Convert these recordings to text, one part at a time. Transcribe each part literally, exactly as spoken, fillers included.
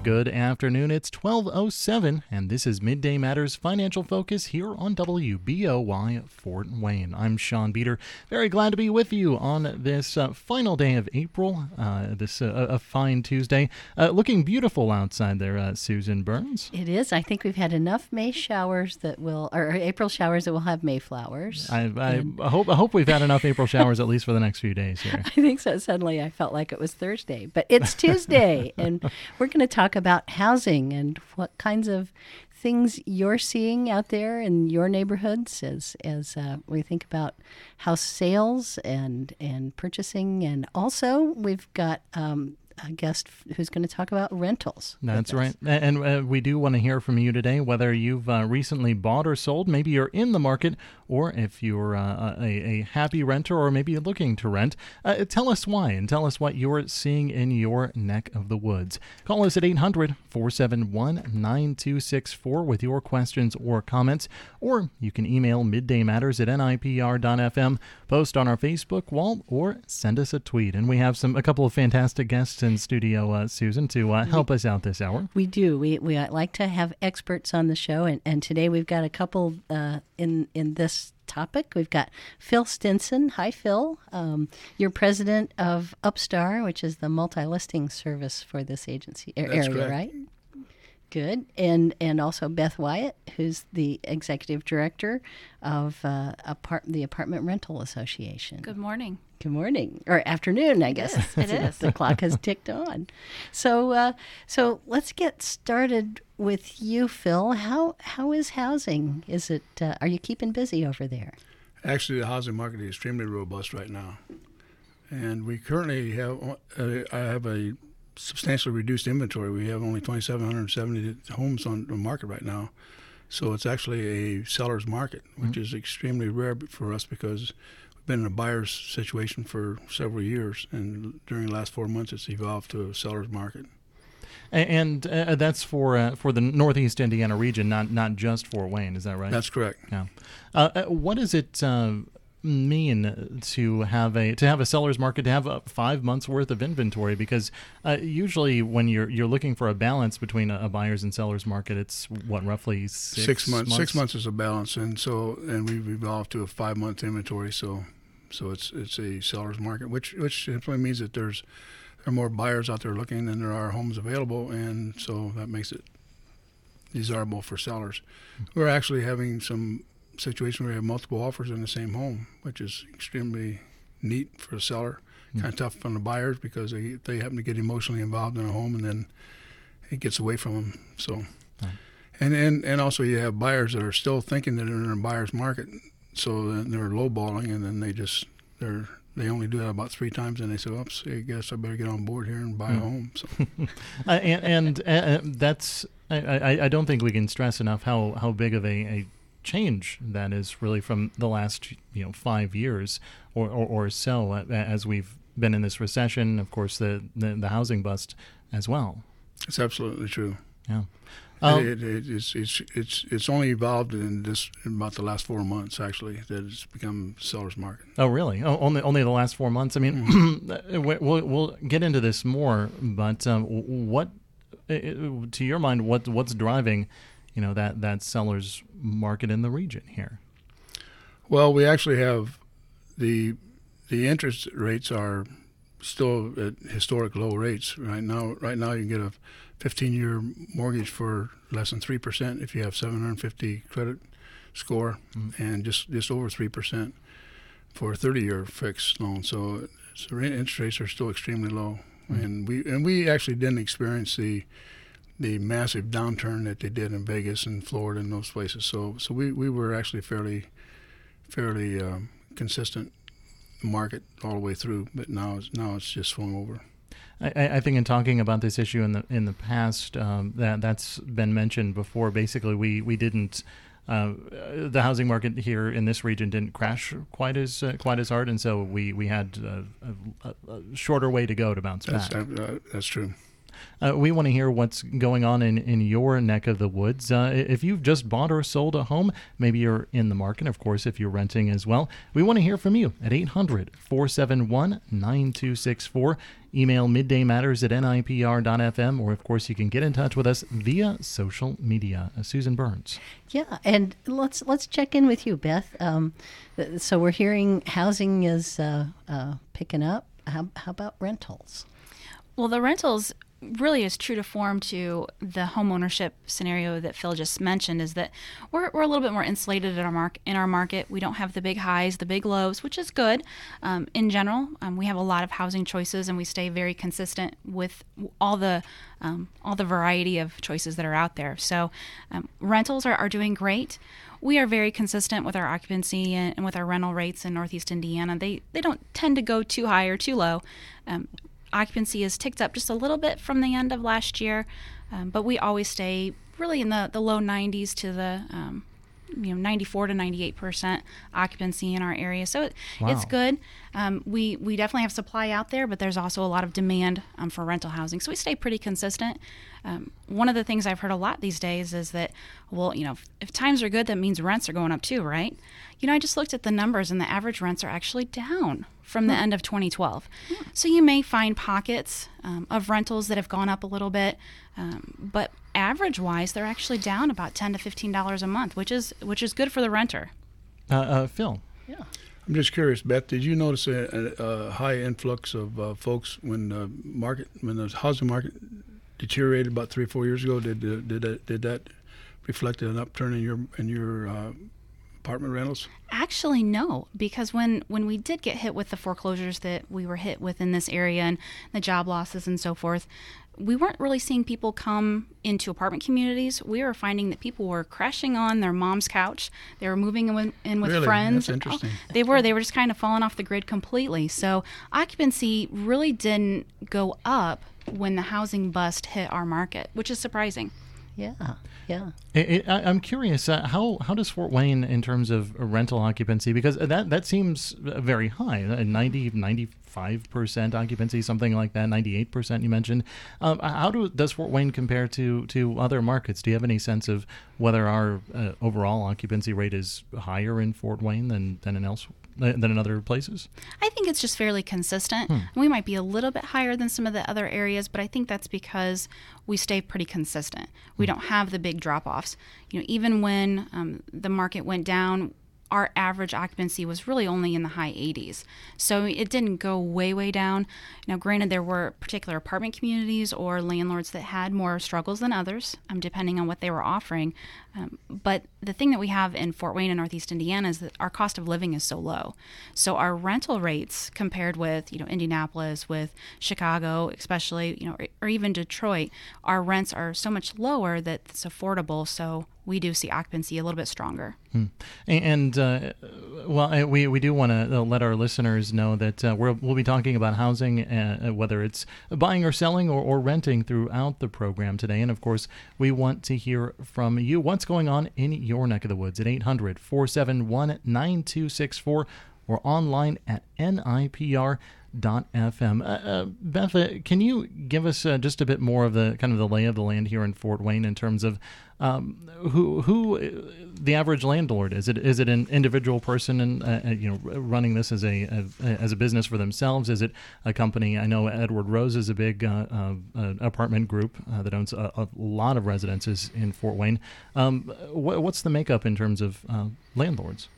Good afternoon. It's twelve oh seven, and this is Midday Matters Financial Focus here on W B O Y Fort Wayne. I'm Sean Beater. Very glad to be with you on this uh, final day of April, uh, this uh, a fine Tuesday. Uh, looking beautiful outside there, uh, Susan Burns. It is. I think we've had enough May showers that will, or April showers that will have Mayflowers. I, I, I hope I hope we've had enough April showers at least for the next few days here. I think so. Suddenly I felt like it was Thursday, but it's Tuesday, and we're going to talk about housing and what kinds of things you're seeing out there in your neighborhoods as as uh, we think about house sales and and purchasing, and also we've got um, a guest who's going to talk about rentals. That's right. And uh, we do want to hear from you today, whether you've uh, recently bought or sold, maybe you're in the market, or if you're uh, a, a happy renter, or maybe you're looking to rent. Uh, tell us why, and tell us what you're seeing in your neck of the woods. Call us at eight hundred, four seven one, nine two six four with your questions or comments, or you can email middaymatters at N I P R dot F M, post on our Facebook wall, or send us a tweet. And we have some a couple of fantastic guests in studio, uh, Susan, to uh, help we, us out this hour. We do. We we like to have experts on the show, and, and today we've got a couple uh, in in this topic. We've got Phil Stinson. Hi, Phil. Um, you're president of Upstar, which is the multi-listing service for this agency er, area, correct. Right? Good. And and also Beth Wyatt, who's the executive director of uh, apart- the Apartment Rental Association. Good morning. Good morning, or afternoon, I guess. Yes, it is. The clock has ticked on. So, uh, so let's get started with you, Phil. How how is housing? Is it? Uh, are you keeping busy over there? Actually, the housing market is extremely robust right now, and we currently have. Uh, I have a substantially reduced inventory. We have only twenty-seven hundred seventy homes on the market right now, so it's actually a seller's market, which mm-hmm. is extremely rare for us because been in a buyer's situation for several years, and during the last four months it's evolved to a seller's market. And uh, that's for uh, for the Northeast Indiana region, not not just Fort Wayne, is that right? That's correct. Yeah. Uh, what does it uh, mean to have a to have a seller's market, to have a five months worth of inventory? Because uh, usually when you're you're looking for a balance between a, a buyer's and seller's market, it's what, roughly six, six months, months. Six months is a balance, and so and we've evolved to a five month inventory. So. So it's it's a seller's market, which which simply means that there's there are more buyers out there looking than there are homes available, and so that makes it desirable for sellers. We're actually having some situation where we have multiple offers in the same home, which is extremely neat for the seller, mm-hmm. kind of tough on the buyers because they they happen to get emotionally involved in a home and then it gets away from them. So, mm-hmm. and, and and also you have buyers that are still thinking that they're in a buyer's market. So then they're lowballing, and then they just they're they only do that about three times, and they say, "Oops, I guess I better get on board here and buy mm. a home." So, uh, and, and uh, that's I, I, I don't think we can stress enough how, how big of a, a change that is really from the last you know five years or or, or so uh, as we've been in this recession. Of course, the, the the housing bust as well. It's absolutely true. Yeah. Um, it, it, it's it's it's it's only evolved in this in about the last four months actually that it's become seller's market. Oh, really? Oh, only only the last four months. I mean, mm-hmm. we'll we'll get into this more, but um, what to your mind, what what's driving, you know, that that seller's market in the region here? Well, we actually have the the interest rates are still at historic low rates right now. Right now, you can get a fifteen-year mortgage for less than three percent if you have seven hundred fifty credit score, mm-hmm. and just, just over three percent for a thirty-year fixed loan. So, so interest rates are still extremely low, mm-hmm. and we and we actually didn't experience the the massive downturn that they did in Vegas and Florida and those places. So so we, we were actually fairly fairly um, consistent market all the way through, but now it's, now it's just swung over. I, I think in talking about this issue in the in the past, um, that that's been mentioned before. Basically, we we didn't uh, the housing market here in this region didn't crash quite as uh, quite as hard, and so we we had a, a, a shorter way to go to bounce that's, back. Uh, that's true. Uh, we want to hear what's going on in, in your neck of the woods. Uh, if you've just bought or sold a home, maybe you're in the market, of course, if you're renting as well. We want to hear from you at eight hundred, four seven one, nine two six four. Email middaymatters at N I P R dot F M, or, of course, you can get in touch with us via social media. Uh, Susan Burns. Yeah, and let's let's check in with you, Beth. Um, so we're hearing housing is uh, uh, picking up. How, how about rentals? Well, the rentals really is true to form to the home ownership scenario that Phil just mentioned, is that we're, we're a little bit more insulated in our, mark, in our market. We don't have the big highs, the big lows, which is good. Um, in general, um, we have a lot of housing choices, and we stay very consistent with all the um, all the variety of choices that are out there. So um, rentals are, are doing great. We are very consistent with our occupancy and, and with our rental rates in Northeast Indiana. They, they don't tend to go too high or too low. Um, Occupancy has ticked up just a little bit from the end of last year, um, but we always stay really in the, the low nineties to the um, you know ninety-four to ninety-eight percent occupancy in our area. So it, Wow. it's good. Um, we we definitely have supply out there, but there's also a lot of demand um, for rental housing. So we stay pretty consistent. Um, one of the things I've heard a lot these days is that, well, you know, if, if times are good, that means rents are going up too, right? You know, I just looked at the numbers, and the average rents are actually down from the end of twenty twelve. Hmm. So you may find pockets um, of rentals that have gone up a little bit, um, but average-wise, they're actually down about ten to fifteen dollars a month, which is which is good for the renter. Uh, uh, Phil. Yeah. I'm just curious, Beth. Did you notice a, a, a high influx of uh, folks when the market, when the housing market deteriorated about three or four years ago? Did uh, did that, did that reflect an upturn in your in your uh, apartment rentals? Actually, no, because when, when we did get hit with the foreclosures that we were hit with in this area and the job losses and so forth, we weren't really seeing people come into apartment communities. We were finding that people were crashing on their mom's couch. They were moving in, in with Really? friends. That's interesting. Oh, they were. They were just kind of falling off the grid completely. So occupancy really didn't go up when the housing bust hit our market, which is surprising. Yeah, yeah. It, it, I, I'm curious, uh, how how does Fort Wayne in terms of rental occupancy, because that that seems very high, uh, ninety, ninety-five percent occupancy, something like that, ninety-eight percent you mentioned. Um, how do, does Fort Wayne compare to, to other markets? Do you have any sense of whether our uh, overall occupancy rate is higher in Fort Wayne than, than in elsewhere? Than in other places? I think it's just fairly consistent. Hmm. We might be a little bit higher than some of the other areas, but I think that's because we stay pretty consistent. We Hmm. don't have the big drop-offs. You know, even when um, the market went down, our average occupancy was really only in the high eighties. So it didn't go way, way down. Now, granted, there were particular apartment communities or landlords that had more struggles than others, um, depending on what they were offering. Um, but the thing that we have in Fort Wayne and Northeast Indiana is that our cost of living is so low. So our rental rates compared with, you know, Indianapolis, with Chicago, especially, you know, or, or even Detroit, our rents are so much lower that it's affordable. So we do see occupancy a little bit stronger. Hmm. And, uh, well, we, we do want to let our listeners know that uh, we're, we'll be talking about housing, uh, whether it's buying or selling or, or renting throughout the program today. And, of course, we want to hear from you. What's going on in your neck of the woods at eight hundred, four seven one, nine two six four or online at N I P R dot F M. Uh, uh, Beth, uh, can you give us uh, just a bit more of the kind of the lay of the land here in Fort Wayne in terms of um, who who the average landlord is? It is it an individual person and uh, you know running this as a, a as a business for themselves? Is it a company? I know Edward Rose is a big uh, uh, uh, apartment group uh, that owns a, a lot of residences in Fort Wayne. Um, wh- what's the makeup in terms of uh, landlords?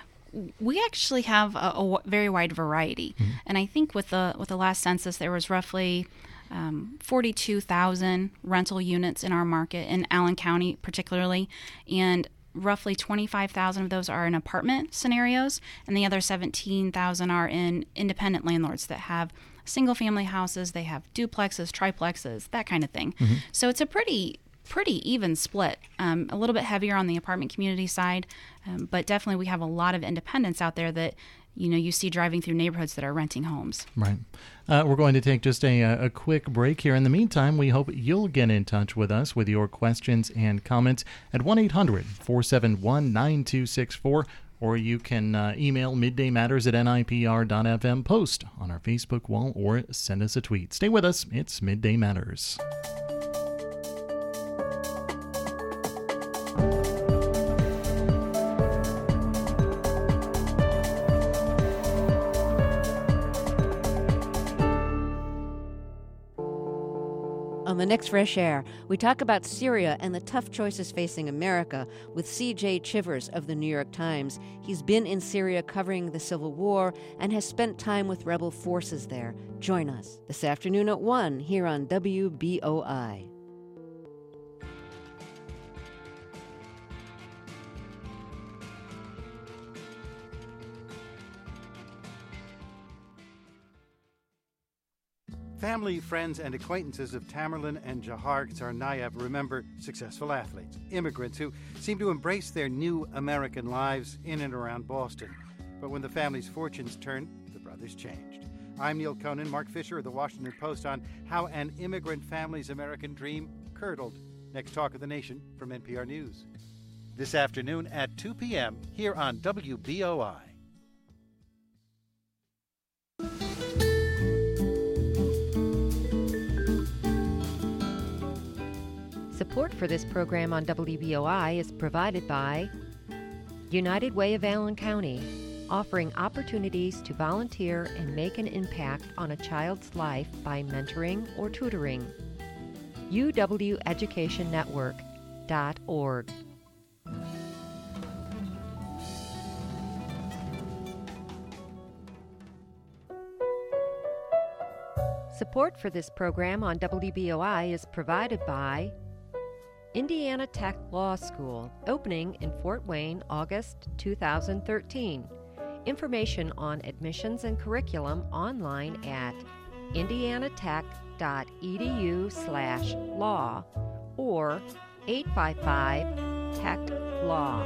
We actually have a, a very wide variety, mm-hmm. and I think with the with the last census there was roughly um, forty-two thousand rental units in our market in Allen County, particularly, and roughly twenty-five thousand of those are in apartment scenarios, and the other seventeen thousand are in independent landlords that have single-family houses. They have duplexes, triplexes, that kind of thing. Mm-hmm. So it's a pretty pretty even split, um, a little bit heavier on the apartment community side, um, but definitely we have a lot of independents out there that, you know, you see driving through neighborhoods that are renting homes. Right. Uh, we're going to take just a, a quick break here. In the meantime, we hope you'll get in touch with us with your questions and comments at one eight hundred, four seven one, nine two six four or you can uh, email middaymatters at N I P R dot F M, post on our Facebook wall, or send us a tweet. Stay with us. It's Midday Matters. On the next Fresh Air, we talk about Syria and the tough choices facing America with C J Chivers of the New York Times. He's been in Syria covering the civil war and has spent time with rebel forces there. Join us this afternoon at one here on W B O I. Family, friends, and acquaintances of Tamerlan and Jahar Tsarnaev remember successful athletes, immigrants who seem to embrace their new American lives in and around Boston. But when the family's fortunes turned, the brothers changed. I'm Neil Conan, Mark Fisher of the Washington Post on how an immigrant family's American dream curdled. Next Talk of the Nation from N P R News. This afternoon at two p.m. here on W B O I. Support for this program on W B O I is provided by United Way of Allen County, offering opportunities to volunteer and make an impact on a child's life by mentoring or tutoring. U W Education Network dot org. Support for this program on W B O I is provided by Indiana Tech Law School, opening in Fort Wayne, August two thousand thirteen. Information on admissions and curriculum online at indianatech dot e d u slash law or eight five five tech law.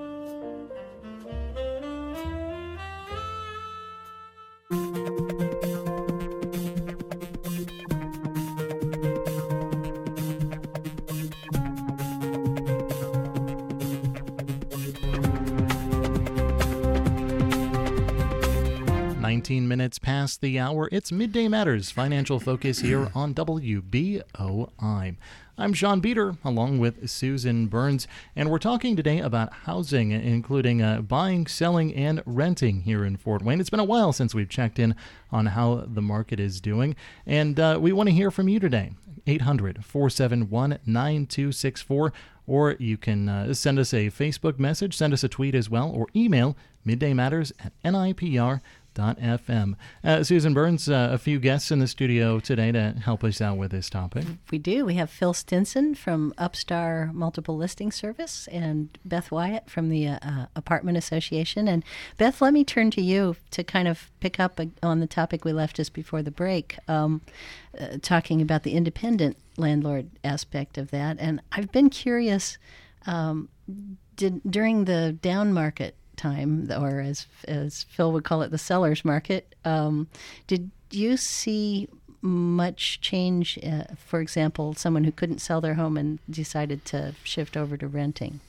nineteen minutes past the hour. It's Midday Matters, Financial Focus here on W B O I. I'm Sean Beater, along with Susan Burns, and we're talking today about housing, including uh, buying, selling, and renting here in Fort Wayne. It's been a while since we've checked in on how the market is doing, and uh, we want to hear from you today. eight hundred, four seven one, nine two six four, or you can uh, send us a Facebook message, send us a tweet as well, or email middaymatters at N I P R dot F M. Uh, Susan Burns, uh, a few guests in the studio today to help us out with this topic. We do. We have Phil Stinson from Upstar Multiple Listing Service and Beth Wyatt from the uh, Apartment Association. And Beth, let me turn to you to kind of pick up on the topic we left just before the break, um, uh, talking about the independent landlord aspect of that. And I've been curious, um, did during the down market time, or as as Phil would call it, the seller's market, um, did you see much change? Uh, for example, someone who couldn't sell their home and decided to shift over to renting?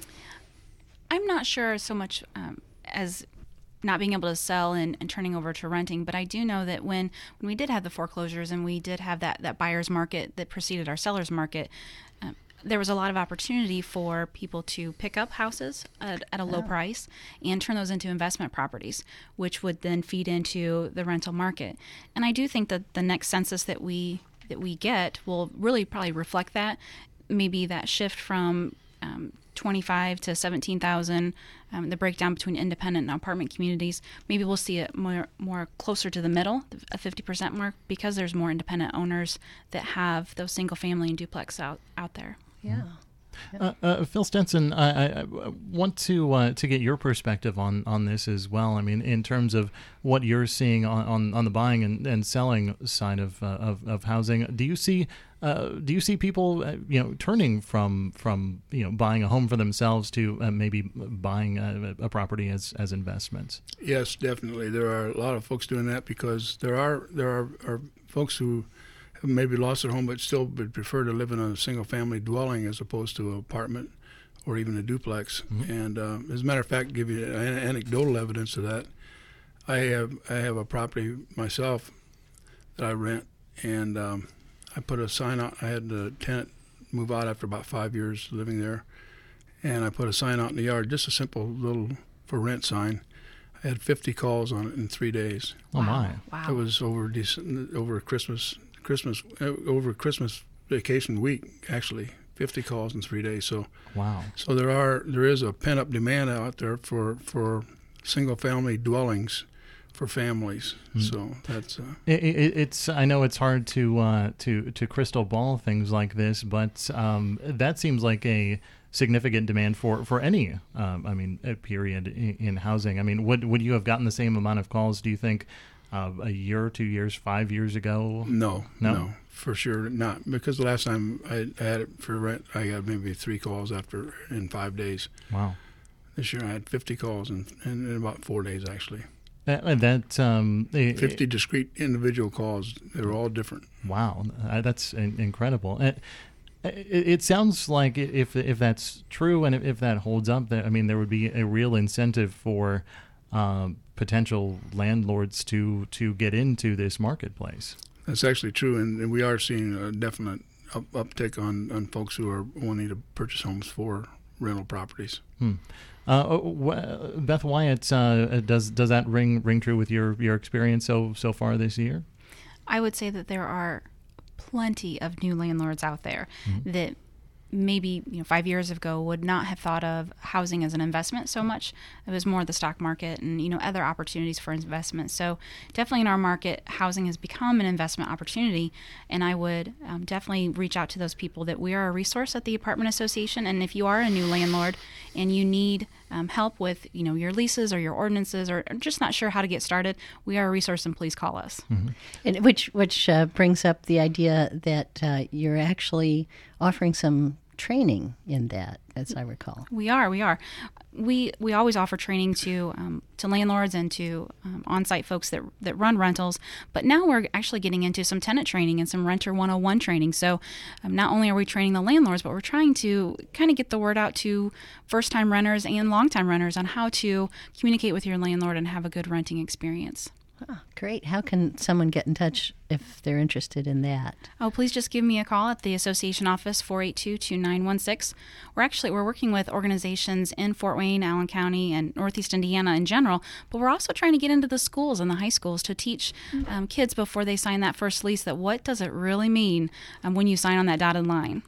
I'm not sure so much um, as not being able to sell and, and turning over to renting, but I do know that when, when we did have the foreclosures and we did have that, that buyer's market that preceded our seller's market, um, there was a lot of opportunity for people to pick up houses at, at a low Oh. price and turn those into investment properties, which would then feed into the rental market. And I do think that the next census that we that we get will really probably reflect that, maybe that shift from um, twenty-five to seventeen thousand, um, the breakdown between independent and apartment communities. Maybe we'll see it more more closer to the middle, a fifty percent mark, because there's more independent owners that have those single family and duplex out, out there. Yeah. Uh, uh, Phil Stinson, I, I want to uh, to get your perspective on, on this as well. I mean, in terms of what you're seeing on, on, on the buying and, and selling side of, uh, of of housing, do you see uh, do you see people uh, you know turning from from you know buying a home for themselves to uh, maybe buying a, a property as as investments? Yes, definitely. There are a lot of folks doing that because there are there are, are folks who have maybe lost their home but still would prefer to live in a single-family dwelling as opposed to an apartment or even a duplex. Mm-hmm. And uh, as a matter of fact, give you an- anecdotal evidence of that. I have I have a property myself that I rent, and um, I put a sign out. I had the tenant move out after about five years living there, and I put a sign out in the yard, just a simple little for rent sign. I had fifty calls on it in three days. Oh my! Wow. It was over Dec- over Christmas Christmas uh, over Christmas vacation week, actually. fifty calls in three days. So Wow. so there are there is a pent up demand out there for for single family dwellings for families. Mm. So that's uh, It, it, it's. I know it's hard to uh, to to crystal ball things like this, but um, that seems like a significant demand for for any. Um, I mean, a period in, in housing. I mean, would would you have gotten the same amount of calls? Do you think uh, a year, two years, five years ago? no, No? no, for sure not. Because the last time I, I had it for rent, I got maybe three calls after in five days. Wow. This year I had fifty calls in, in, in about four days actually. That, that um, it- fifty discrete individual calls. They were all different. Wow, uh, that's in- incredible. It, it, it sounds like if if that's true and if, if that holds up, that I mean, there would be a real incentive for um, potential landlords to to get into this marketplace. That's actually true, and, and we are seeing a definite up, uptick on, on folks who are wanting to purchase homes for rental properties. Hmm. Uh, wh- Beth Wyatt, uh, does does that ring ring true with your, your experience so so far this year? I would say that there are plenty of new landlords out there Mm-hmm. that maybe you know five years ago would not have thought of housing as an investment so much. It was more the stock market and you know other opportunities for investment. So definitely in our market, housing has become an investment opportunity, and I would um, definitely reach out to those people that we are a resource at the Apartment Association. And if you are a new landlord and you need um, help with you know your leases or your ordinances or just not sure how to get started, we are a resource, and please call us. Mm-hmm. And which which uh, brings up the idea that uh, you're actually offering some training in that, as I recall. We are, we are. We we always offer training to um, to landlords and to um, on-site folks that that run rentals. But now we're actually getting into some tenant training and some Renter one oh one training. So um, not only are we training the landlords, but we're trying to kind of get the word out to first-time renters and long-time renters on how to communicate with your landlord and have a good renting experience. Oh, great. How can someone get in touch if they're interested in that? Oh, please just give me a call at the association office, four eight two, two nine one six. We're actually, we're working with organizations in Fort Wayne, Allen County, and Northeast Indiana in general, but we're also trying to get into the schools and the high schools to teach um, kids before they sign that first lease that what does it really mean um, when you sign on that dotted line.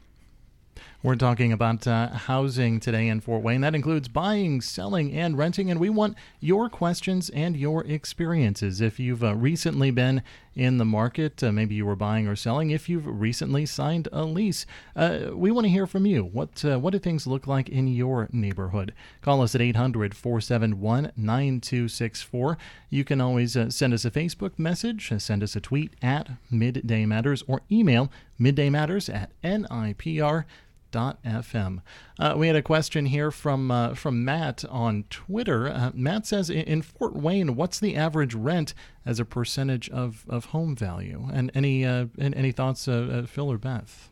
We're talking about uh, housing today in Fort Wayne. That includes buying, selling, and renting, and we want your questions and your experiences. If you've uh, recently been in the market, uh, maybe you were buying or selling, if you've recently signed a lease, uh, we want to hear from you. What uh, what do things look like in your neighborhood? Call us at eight hundred, four seven one, nine two six four. You can always uh, send us a Facebook message, uh, send us a tweet at Midday Matters, or email middaymatters at N I P R dot F M. Uh, we had a question here from uh, from Matt on Twitter. Uh, Matt says, in Fort Wayne, what's the average rent as a percentage of, of home value? And any uh, and any thoughts, uh, uh, Phil or Beth?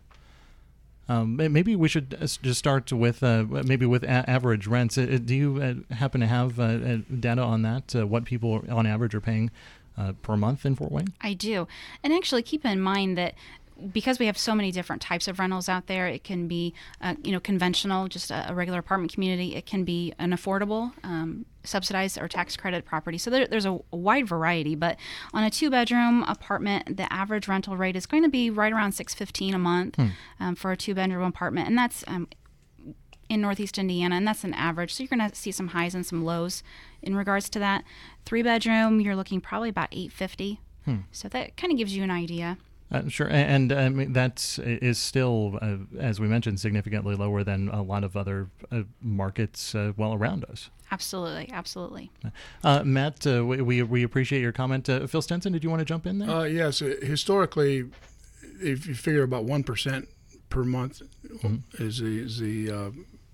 Um, maybe we should just start with uh, maybe with a- average rents. Uh, do you uh, happen to have uh, data on that? Uh, what people on average are paying uh, per month in Fort Wayne? I do. And actually keep in mind that because we have so many different types of rentals out there, it can be, uh, you know, conventional, just a, a regular apartment community. It can be an affordable, um, subsidized or tax credit property. So there, there's a, a wide variety. But on a two-bedroom apartment, the average rental rate is going to be right around six hundred fifteen dollars a month hmm. um, for a two-bedroom apartment, and that's um, in Northeast Indiana, and that's an average. So you're going to see some highs and some lows in regards to that. Three-bedroom, you're looking probably about eight hundred fifty dollars. Hmm. So that kind of gives you an idea. Uh, sure, and, and I mean, that is still, uh, as we mentioned, significantly lower than a lot of other uh, markets uh, well around us. Absolutely, absolutely. Uh, Matt, uh, we we appreciate your comment. Uh, Phil Stenson, did you want to jump in there? Uh, yes, historically, if you figure about one percent per month mm-hmm. is the is the uh,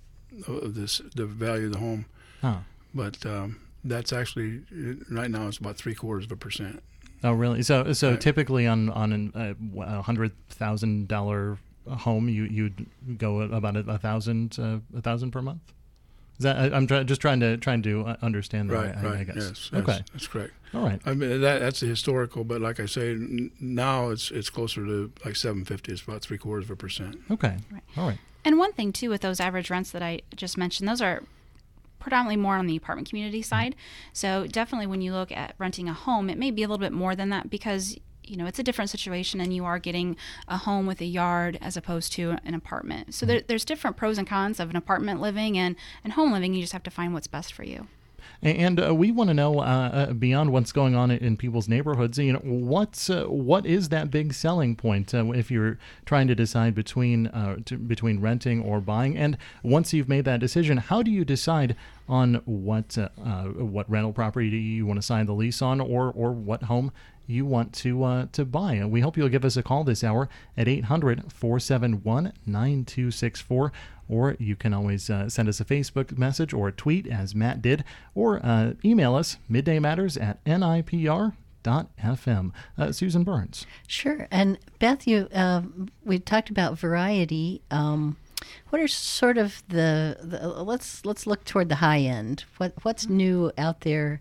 this the value of the home, huh. but um, that's actually right now it's about three quarters of a percent. Oh, really? So, so right. typically on on a uh, hundred thousand dollar home, you you'd go about a, a thousand uh, a thousand per month. Is that I, I'm try, just trying to trying to understand that. Right, I, right. I guess. Yes, okay, yes, that's correct. All right. I mean that that's the historical, but like I say, n- now it's it's closer to like seven fifty. It's about three quarters of a percent. Okay. Right. All right. And one thing too with those average rents that I just mentioned, those are predominantly more on the apartment community side. So definitely when you look at renting a home, it may be a little bit more than that because, you know, it's a different situation and you are getting a home with a yard as opposed to an apartment. So there, there's different pros and cons of an apartment living and, and home living. You just have to find what's best for you. And uh, we want to know, uh, uh, beyond what's going on in people's neighborhoods, you know, what's uh, what is that big selling point uh, if you're trying to decide between uh, to, between renting or buying? And once you've made that decision, how do you decide on what uh, uh, what rental property you want to sign the lease on, or or what home you want to uh, to buy? And we hope you'll give us a call this hour at eight hundred, four seven one, nine two six four. Or you can always uh, send us a Facebook message or a tweet, as Matt did, or uh, email us, middaymatters at N I P R dot F M. Uh, Susan Burns. Sure. And Beth, you uh, we talked about variety. Um, what are sort of the, the let's let's look toward the high end. What what's new out there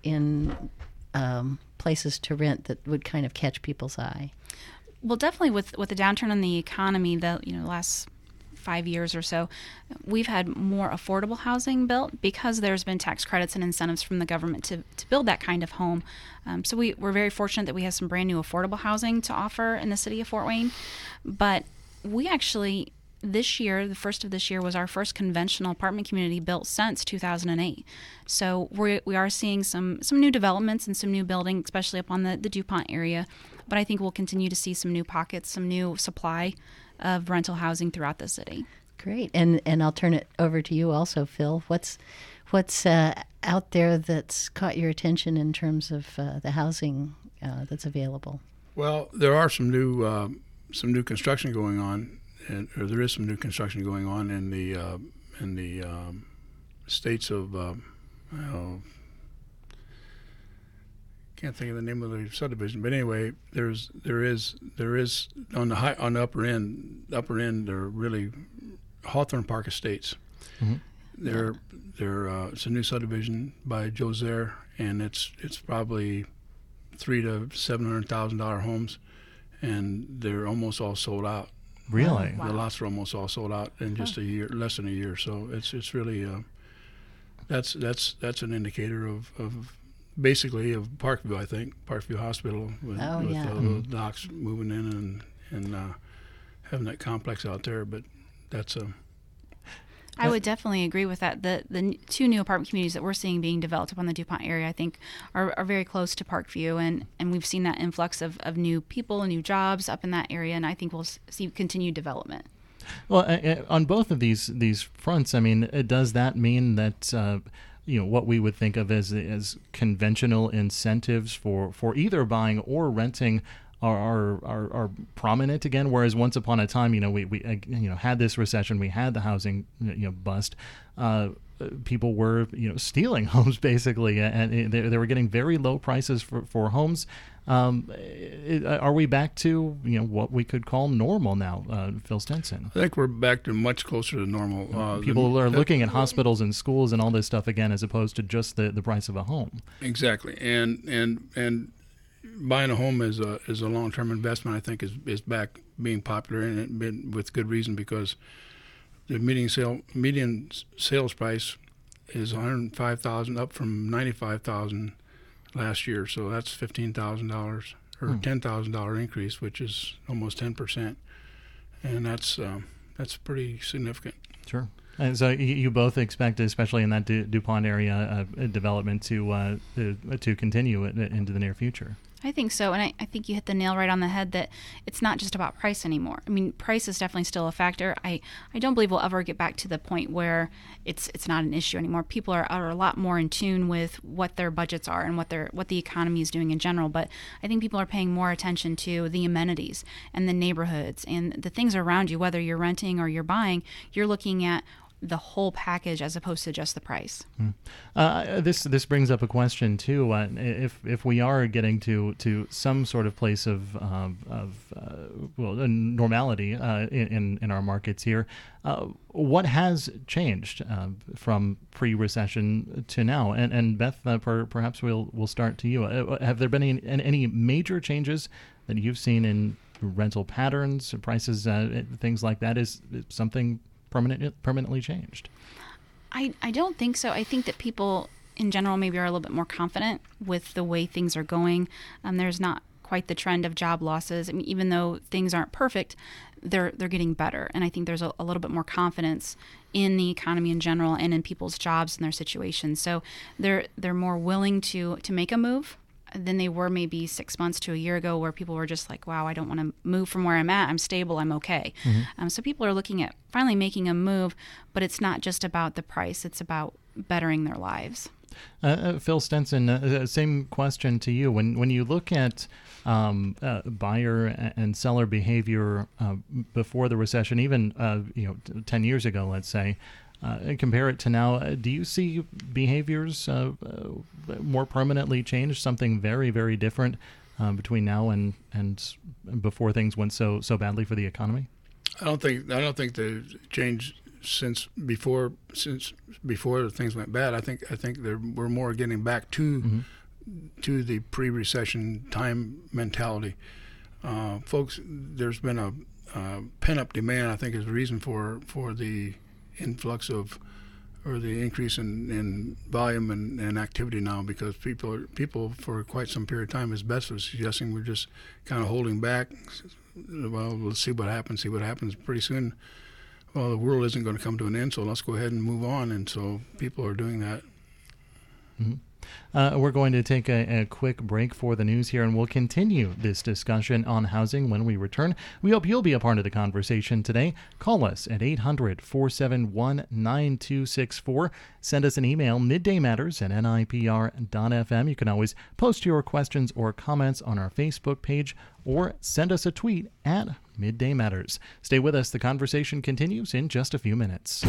in um, places to rent that would kind of catch people's eye? Well, definitely with with the downturn in the economy, the you know last five years or so, we've had more affordable housing built because there's been tax credits and incentives from the government to, to build that kind of home. Um, so we, we're very fortunate that we have some brand new affordable housing to offer in the city of Fort Wayne. But we actually, this year, the first of this year, was our first conventional apartment community built since two thousand eight. So we we are seeing some some new developments and some new building, especially up on the, the DuPont area. But I think we'll continue to see some new pockets, some new supply of rental housing throughout the city. Great. And and I'll turn it over to you also, Phil. What's what's uh, out there that's caught your attention in terms of uh, the housing uh, that's available? Well, there are some new uh, some new construction going on, and or there is some new construction going on in the uh, in the um, states of uh, well, can't think of the name of the subdivision, but anyway, there's there is there is on the high on the upper end upper end there are really Hawthorne Park Estates. Mm-hmm. They're they're uh, it's a new subdivision by Joser, and it's it's probably three to seven hundred thousand dollar homes, and they're almost all sold out. Really, Wow. The lots are almost all sold out in just a year, less than a year. So it's it's really uh, that's that's that's an indicator of. of basically of Parkview, I think, Parkview Hospital with, Oh, with yeah. uh, Mm-hmm. the docs moving in and and uh, having that complex out there. But that's a I would definitely agree with that. The the n- two new apartment communities that we're seeing being developed up on the DuPont area, I think, are, are very close to Parkview, and, and we've seen that influx of, of new people and new jobs up in that area, and I think we'll s- see continued development. Well, uh, uh, on both of these these fronts, I mean, uh, does that mean that uh, you know what we would think of as as conventional incentives for, for either buying or renting are, are are are prominent again? Whereas once upon a time, you know, we we uh, you know had this recession, we had the housing you know bust. Uh, people were you know stealing homes basically, and they, they were getting very low prices for for homes. Um, it, are we back to you know what we could call normal now, uh, Phil Stenson? I think we're back to much closer to normal. Uh, People the, are the, looking at hospitals and schools and all this stuff again, as opposed to just the, the price of a home. Exactly, and and and buying a home is a is a long term investment. I think is is back being popular, and it been with good reason, because the median sale median sales price is one hundred five thousand, up from ninety five thousand last year. So that's fifteen thousand dollars or Hmm. ten thousand dollar increase, which is almost ten percent, and that's um, that's pretty significant. Sure. And so you, you both expect, especially in that Du- DuPont area, uh, development to uh, to, to continue it into the near future. I think so, and I, I think you hit the nail right on the head that it's not just about price anymore. I mean, price is definitely still a factor. I, I don't believe we'll ever get back to the point where it's it's not an issue anymore. People are, are a lot more in tune with what their budgets are and what their what the economy is doing in general. But I think people are paying more attention to the amenities and the neighborhoods and the things around you. Whether you're renting or you're buying, you're looking at the whole package as opposed to just the price. Mm. Uh, this this brings up a question too. Uh, if if we are getting to, to some sort of place of uh, of uh, well normality uh, in in our markets here, uh, what has changed uh, from pre-recession to now? And and Beth, uh, per, perhaps we'll we'll start to you. Uh, have there been any, any major changes that you've seen in rental patterns, prices, uh, things like that? Is something permanent permanently changed? I, I don't think so. I think that people in general maybe are a little bit more confident with the way things are going. Um, there's not quite the trend of job losses. I mean, even though things aren't perfect, they're they're getting better. And I think there's a, a little bit more confidence in the economy in general and in people's jobs and their situations. So they're they're more willing to to make a move than they were maybe six months to a year ago, where people were just like, wow, I don't want to move from where I'm at. I'm stable. I'm okay. Mm-hmm. Um, so people are looking at finally making a move, but it's not just about the price. It's about bettering their lives. Uh, uh, Phil Stenson, uh, same question to you. When when you look at um, uh, buyer and seller behavior uh, before the recession, even uh, you know ten years ago, let's say, Uh, and compare it to now, uh, do you see behaviors uh, uh, more permanently changed, something very, very different uh, between now and, and before things went so so badly for the economy? I don't think I don't think the change since before since before things went bad. I think I think we're more getting back to mm-hmm. to the pre-recession time mentality. Uh, folks, there's been a uh, pent-up demand. I think is the reason for for the influx of or the increase in, in volume and, and activity now, because people are, people for quite some period of time, as Beth was suggesting, we're just kind of holding back. Well, we'll see what happens, see what happens. Pretty soon, well, the world isn't going to come to an end, so let's go ahead and move on. And so people are doing that. Mm-hmm. Uh, we're going to take a, a quick break for the news here, and we'll continue this discussion on housing when we return. We hope you'll be a part of the conversation today. Call us at eight hundred, four seven one, nine two six four. Send us an email, middaymatters at N I P R dot F M. You can always post your questions or comments on our Facebook page, or send us a tweet at Midday Matters. Stay with us. The conversation continues in just a few minutes.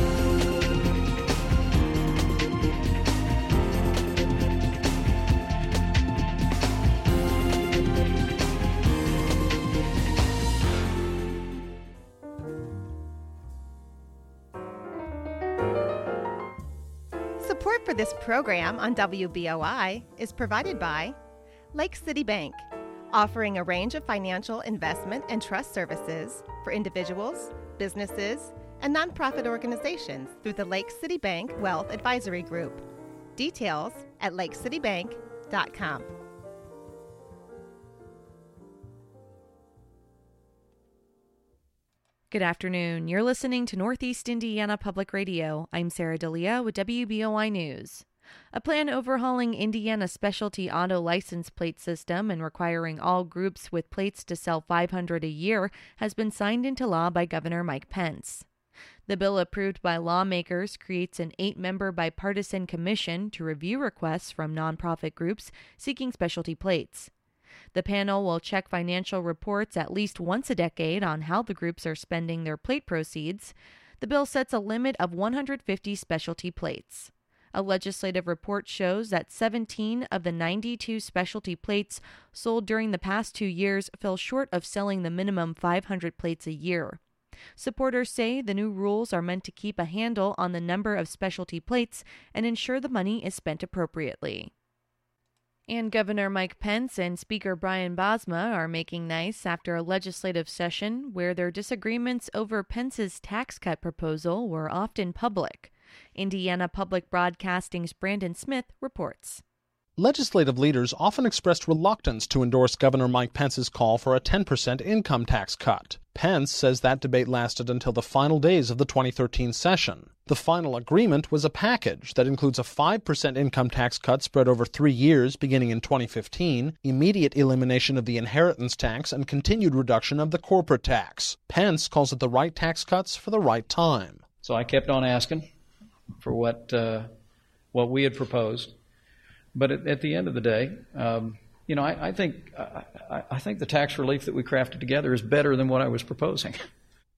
Support for this program on W B O I is provided by Lake City Bank, offering a range of financial investment and trust services for individuals, businesses, and nonprofit organizations through the Lake City Bank Wealth Advisory Group. Details at lake city bank dot com. Good afternoon. You're listening to Northeast Indiana Public Radio. I'm Sarah D'Elia with W B O I News. A plan overhauling Indiana's specialty auto license plate system and requiring all groups with plates to sell five hundred a year has been signed into law by Governor Mike Pence. The bill approved by lawmakers creates an eight-member bipartisan commission to review requests from nonprofit groups seeking specialty plates. The panel will check financial reports at least once a decade on how the groups are spending their plate proceeds. The bill sets a limit of one hundred fifty specialty plates. A legislative report shows that seventeen of the ninety-two specialty plates sold during the past two years fell short of selling the minimum five hundred plates a year. Supporters say the new rules are meant to keep a handle on the number of specialty plates and ensure the money is spent appropriately. And Governor Mike Pence and Speaker Brian Bosma are making nice after a legislative session where their disagreements over Pence's tax cut proposal were often public. Indiana Public Broadcasting's Brandon Smith reports. Legislative leaders often expressed reluctance to endorse Governor Mike Pence's call for a ten percent income tax cut. Pence says that debate lasted until the final days of the twenty thirteen session. The final agreement was a package that includes a five percent income tax cut spread over three years beginning in twenty fifteen, immediate elimination of the inheritance tax, and continued reduction of the corporate tax. Pence calls it the right tax cuts for the right time. So I kept on asking for what uh, what we had proposed. But at, at the end of the day, um, you know, I, I think I, I think the tax relief that we crafted together is better than what I was proposing.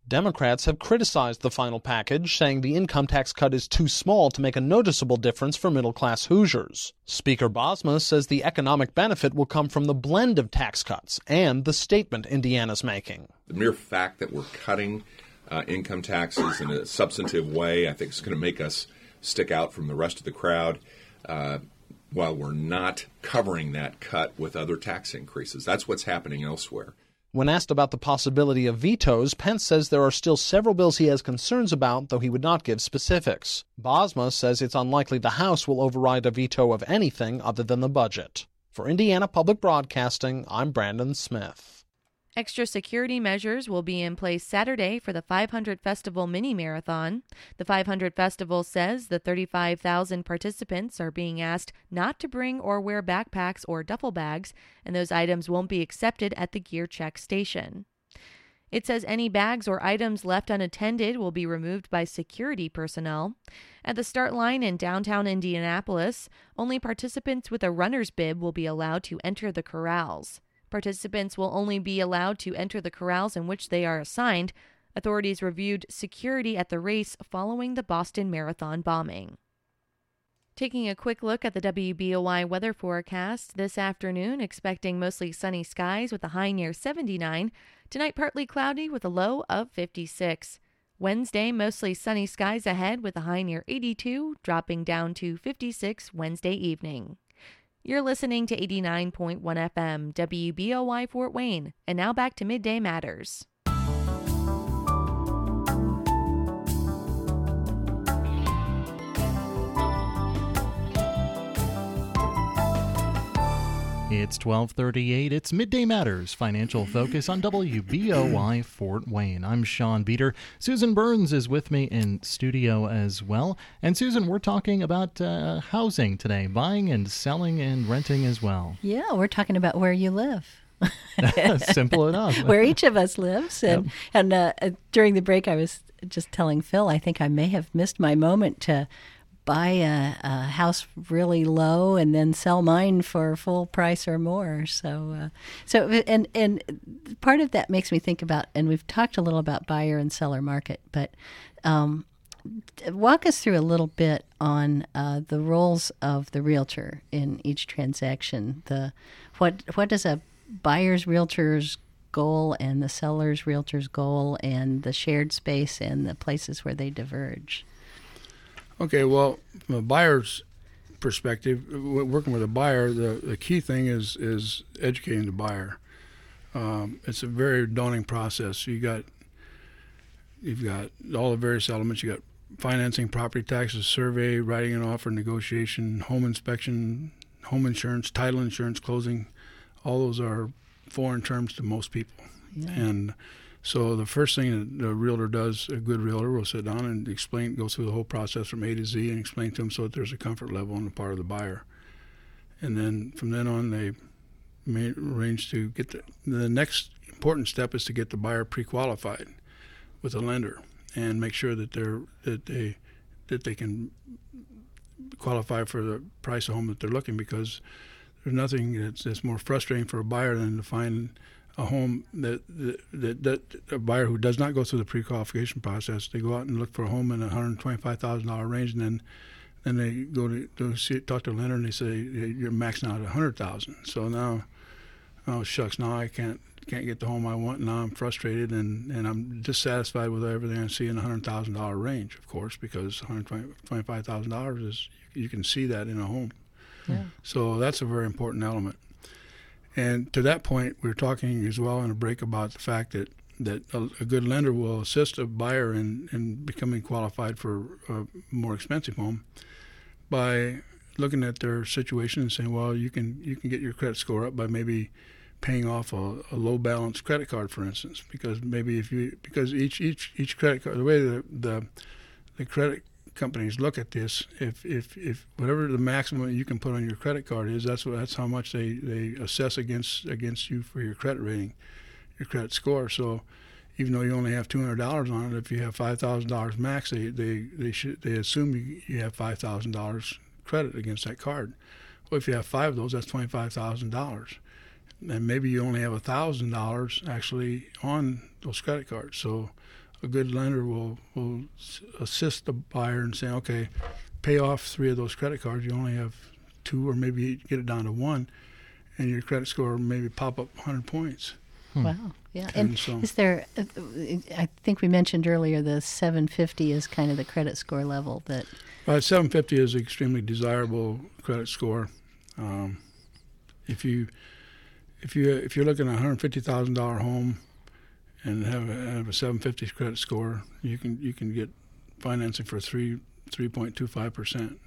Democrats have criticized the final package, saying the income tax cut is too small to make a noticeable difference for middle-class Hoosiers. Speaker Bosma says the economic benefit will come from the blend of tax cuts and the statement Indiana's making. The mere fact that we're cutting uh, income taxes in a substantive way, I think, is going to make us stick out from the rest of the crowd, uh, while we're not covering that cut with other tax increases. That's what's happening elsewhere. When asked about the possibility of vetoes, Pence says there are still several bills he has concerns about, though he would not give specifics. Bosma says it's unlikely the House will override a veto of anything other than the budget. For Indiana Public Broadcasting, I'm Brandon Smith. Extra security measures will be in place Saturday for the five hundred Festival Mini Marathon. The five hundred Festival says the thirty-five thousand participants are being asked not to bring or wear backpacks or duffel bags, and those items won't be accepted at the gear check station. It says any bags or items left unattended will be removed by security personnel. At the start line in downtown Indianapolis, only participants with a runner's bib will be allowed to enter the corrals. Participants will only be allowed to enter the corrals in which they are assigned. Authorities reviewed security at the race following the Boston Marathon bombing. Taking a quick look at the W B O I weather forecast this afternoon, expecting mostly sunny skies with a high near seventy-nine. Tonight, partly cloudy with a low of fifty-six. Wednesday, mostly sunny skies ahead with a high near eighty-two, dropping down to fifty-six Wednesday evening. You're listening to eighty-nine point one F M, W B O I Fort Wayne. And now back to Midday Matters. It's twelve thirty-eight. It's Midday Matters, financial focus on W B O I Fort Wayne. I'm Sean Beater. Susan Burns is with me in studio as well. And Susan, we're talking about uh, housing today, buying and selling and renting as well. Yeah, we're talking about where you live. Simple enough. Where each of us lives. And, yep. and uh, during the break, I was just telling Phil, I think I may have missed my moment to buy a, a house really low and then sell mine for full price or more. So, uh, so and and part of that makes me think about, and we've talked a little about buyer and seller market, but um, walk us through a little bit on uh, the roles of the realtor in each transaction. The what what does a buyer's realtor's goal and the seller's realtor's goal, and the shared space and the places where they diverge? Okay, well, from a buyer's perspective, working with a buyer, the, the key thing is is educating the buyer. Um, it's a very daunting process. You got you've got all the various elements. You got financing, property taxes, survey, writing an offer, negotiation, home inspection, home insurance, title insurance, closing. All those are foreign terms to most people, yeah. And so the first thing that the realtor does, a good realtor will sit down and explain, go through the whole process from A to Z and explain to them so that there's a comfort level on the part of the buyer. And then from then on, they may arrange to get the, the next important step is to get the buyer pre-qualified with a lender and make sure that they're that they that they can qualify for the price of home that they're looking, because there's nothing that's, that's more frustrating for a buyer than to find a home that, that that a buyer who does not go through the pre-qualification process. They go out and look for a home in a one hundred twenty-five thousand dollars range, and then then they go to, to see, talk to a lender, and they say you're maxing out at one hundred thousand dollars. So now, oh shucks, now I can't can't get the home I want. Now I'm frustrated, and, and I'm dissatisfied with everything I see in the one hundred thousand dollars range, of course, because one hundred twenty-five thousand dollars is, you can see that in a home. Yeah. So that's a very important element. And to that point, we were talking as well in a break about the fact that, that a, a good lender will assist a buyer in, in becoming qualified for a more expensive home by looking at their situation and saying, well, you can you can get your credit score up by maybe paying off a, a low balance credit card, for instance, because maybe if you because each each each credit card, the way the the, the credit companies look at this, if, if if whatever the maximum you can put on your credit card is, that's what that's how much they, they assess against against you for your credit rating, your credit score. So even though you only have two hundred dollars on it, if you have five thousand dollars max, they they they should they assume you, you have five thousand dollars credit against that card. Well, if you have five of those, that's twenty-five thousand dollars, and maybe you only have a thousand dollars actually on those credit cards. So a good lender will will assist the buyer in saying, okay, pay off three of those credit cards. You only have two, or maybe get it down to one, and your credit score maybe pop up one hundred points. Wow. Yeah. And, And so- is there, uh, I think we mentioned earlier, the seven fifty is kind of the credit score level that. Uh, seven fifty is an extremely desirable credit score. Um, if you if you if you're looking at a one hundred fifty thousand dollar home and have a, have a seven fifty credit score, you can you can get financing for three three point two five percent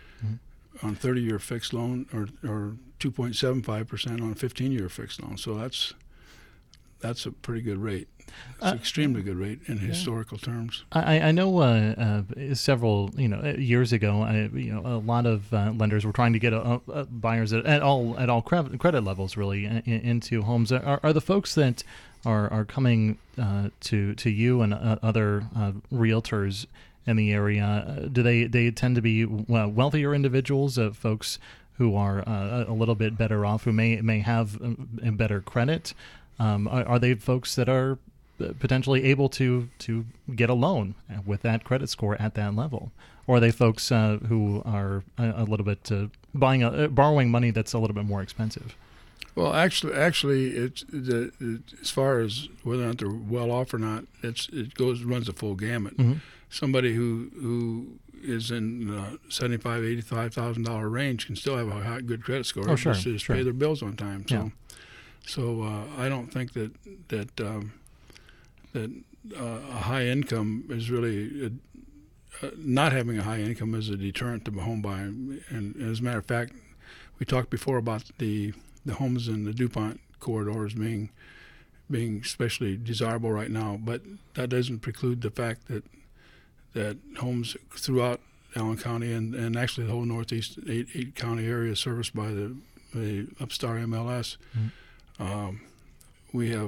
on thirty year fixed loan, or or two point seven five percent on a fifteen year fixed loan. So that's that's a pretty good rate. It's Uh, an extremely good rate in historical terms. I, I know uh, uh, several you know years ago, I, you know a lot of uh, lenders were trying to get a, a buyers at, at all at all credit, credit levels really in, into homes. Are, are the folks that are are coming uh, to to you and uh, other uh, realtors in the area? Uh, do they they tend to be well, wealthier individuals, uh, folks who are uh, a little bit better off, who may may have a better credit? Um, are, are they folks that are potentially able to to get a loan with that credit score at that level, or are they folks uh, who are a, a little bit uh, buying a, uh, borrowing money that's a little bit more expensive? Well, actually, actually, it's the, it, as far as whether or not they're well off or not, it's it goes runs the full gamut. Mm-hmm. Somebody who who is in uh, seventy-five, eighty-five thousand dollar range can still have a high, good credit score. Oh, sure, just, just sure. pay their bills on time. So, Yeah. so uh, I don't think that that um, that uh, a high income is really a, uh, not having a high income is a deterrent to home buying. And as a matter of fact, we talked before about the the homes in the DuPont corridors being being especially desirable right now, but that doesn't preclude the fact that that homes throughout Allen County and, and actually the whole northeast eight, eight county area serviced by the, the Upstar M L S, Mm-hmm. um, we have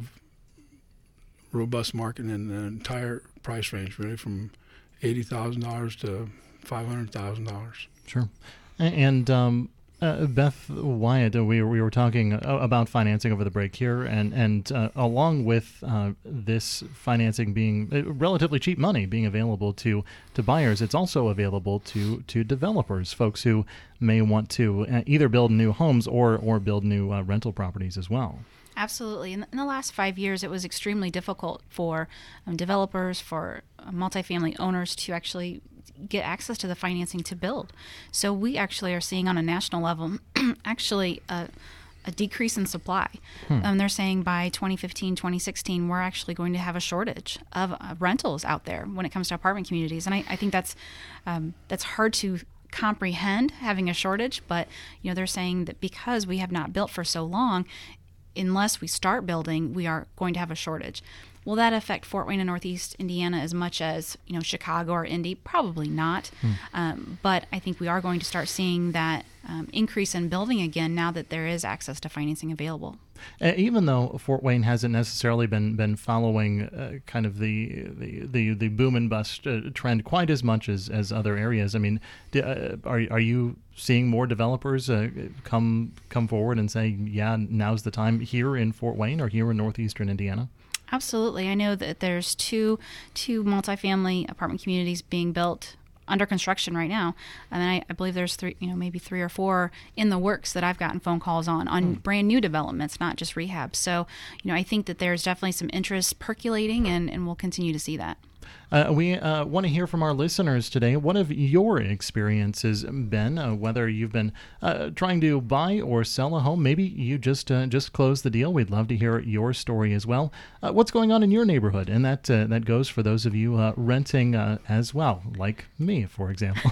robust market in the entire price range, really from eighty thousand dollars to five hundred thousand dollars. Sure. A- And um, uh, Beth Wyatt, uh, we, we were talking uh, about financing over the break here, and, and uh, along with uh, this financing being uh, relatively cheap money being available to, to buyers, it's also available to, to developers, folks who may want to uh, either build new homes or, or build new uh, rental properties as well. Absolutely. In, in the last five years, it was extremely difficult for um, developers, for uh, multifamily owners to actually get access to the financing to build. So we actually are seeing on a national level actually a, a decrease in supply. Hmm. Um, they're saying by twenty fifteen, twenty sixteen, we're actually going to have a shortage of uh, rentals out there when it comes to apartment communities. And I, I think that's um, that's hard to comprehend, having a shortage. But you know, they're saying that because we have not built for so long, unless we start building, we are going to have a shortage. Will that affect Fort Wayne and Northeast Indiana as much as, you know, Chicago or Indy? Probably not. Hmm. Um, but I think we are going to start seeing that um, increase in building again now that there is access to financing available. Uh, even though Fort Wayne hasn't necessarily been been following uh, kind of the, the the the boom and bust uh, trend quite as much as, as other areas. I mean, d- uh, are are you seeing more developers uh, come come forward and say, yeah, now's the time here in Fort Wayne or here in northeastern Indiana? Absolutely. I know that there's two two multifamily apartment communities being built under construction right now. And then I, I believe there's three, you know, maybe three or four in the works that I've gotten phone calls on, on mm. brand new developments, not just rehab. So, you know, I think that there's definitely some interest percolating, and, and we'll continue to see that. Uh, we uh, want to hear from our listeners today. What have your experiences been? Uh, whether you've been uh, trying to buy or sell a home, maybe you just uh, just closed the deal. We'd love to hear your story as well. Uh, what's going on in your neighborhood? And that uh, that goes for those of you uh, renting uh, as well, like me, for example.